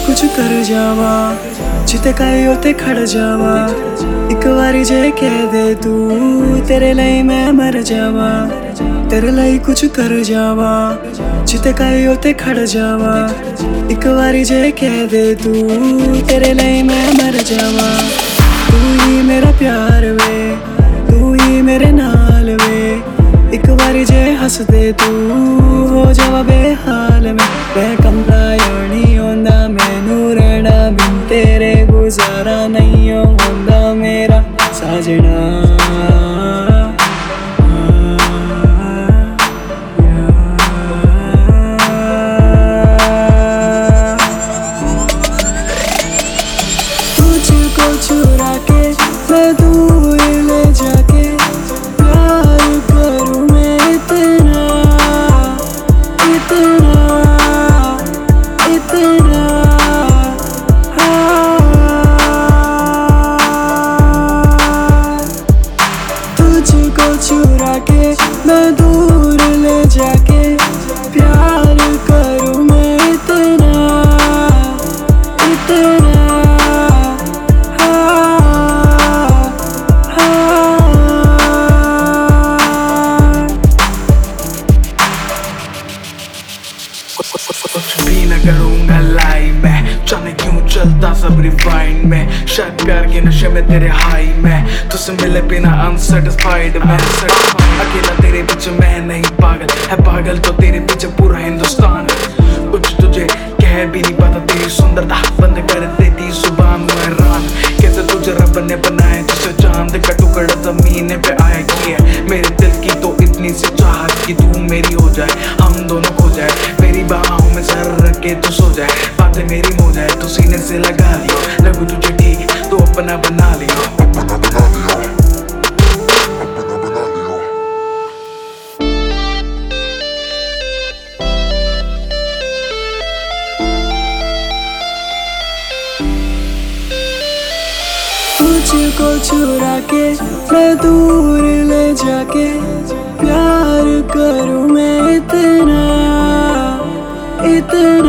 कुछ कर जावा, जिते काई उते खड़ जावा। एक बारी जे कह दे तू तेरे लिए मैं मर जावा। तेरे लिए कुछ कर जावा, जिते काई उते खड़ जावा। एक बारी जे कह दे तू तेरे लिए मैं मर जावा। तू ही मेरा प्यार वे, तू ही मेरे नाल वे। एक बारी जे हंस दे तू हो जावा बेहाल में। मैं कमला यानी होंदा मैनू रहना बिन तेरे गुजारा नहीं होंदा मेरा साजना। तुझको चुरा के मैं दूर ले जाके प्यार करूं मैं इतना इतना इतना। तुझको चुरा के मैं दूर ले जाके प्यार करूं मैं इतना इतना। कुछ भी न करूंगा लाइफ में, जाने क्यों चलता सब रिफाइंड में। शायद प्यार के नशे में तेरे हाई में, तुझसे मिले बिना अनसेटिस्फाइड मैं। अकेला तेरे पीछे मैं नहीं पागल, है पागल तो तेरे पीछे पूरा हिंदुस्तान। कुछ तुझे कह भी नहीं पाता, तेरी सुंदरता बंद कर देती सुबह में रात। कैसे तुझे रब ने बनाया जिसे चांद का टुकड़ा जमीन पे आया किया। मेरे दिल की तो इतनी सी चाहत कि तू मेरी हो जाए, हम दोनों खो जाए। मेरी बाहों में सर रख के तू सो जाए, बातें मेरी हो जाए तो सीने से लगा लियो। लगू तुझे ठीक तो अपना बना लियो। तुझको चुरा के मैं दूर ले जाके प्यार करूं मैं इतना इतना।